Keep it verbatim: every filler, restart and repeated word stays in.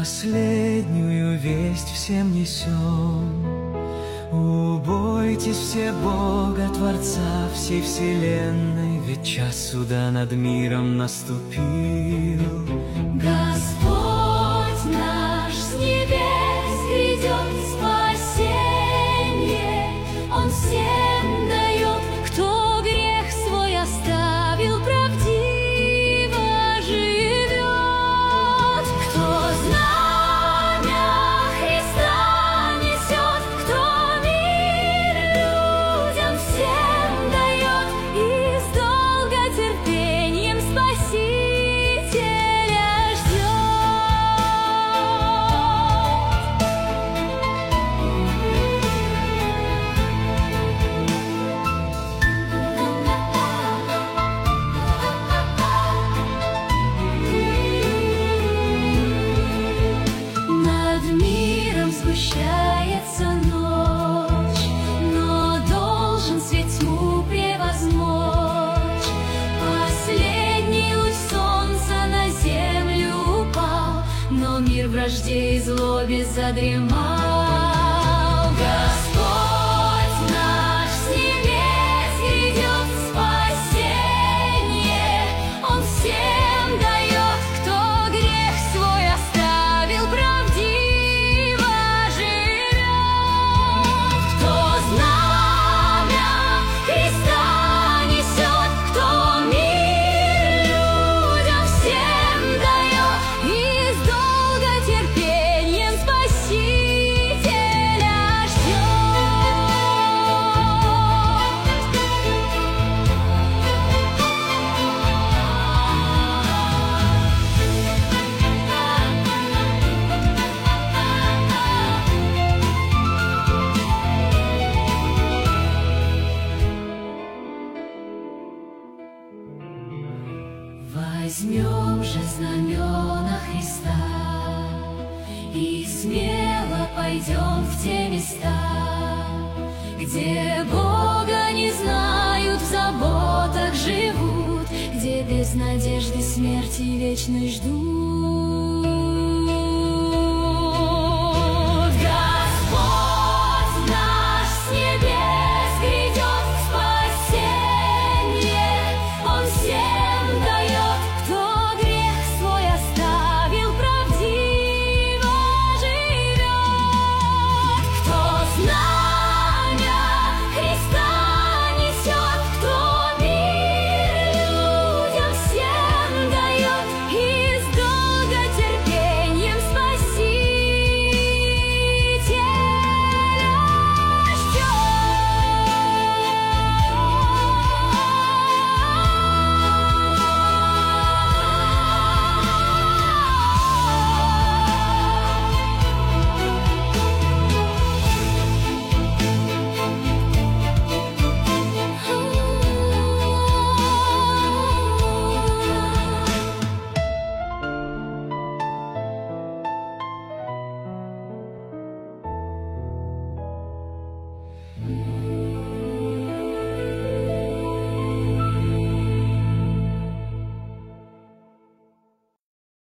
Последнюю весть всем несем. Убойтесь все Бога, Творца всей вселенной, ведь час суда над миром наступил. Господь наш с небес грядет спасенье, Он всем дает, кто грех свой оставил, правдиво живет. Кто знамя Христа несет, кто мир людям всем дает, и с долготерпением Спасителя Над миром сгущается ночь, но должен свет тьму превозмочь. Последний луч солнца на землю упал, но мир вражде и злобе задремал. Господь наш с небес грядет спасенье, Он всем дает, кто грех свой оставил, правдиво живет. Кто знамя Христа несет, кто мир людям всем дает, и с долготерпением Спасителя Возьмем же знамена Христа и смело пойдем в те места, где Бога не знают, в заботах живут, где без надежды смерти вечной ждут.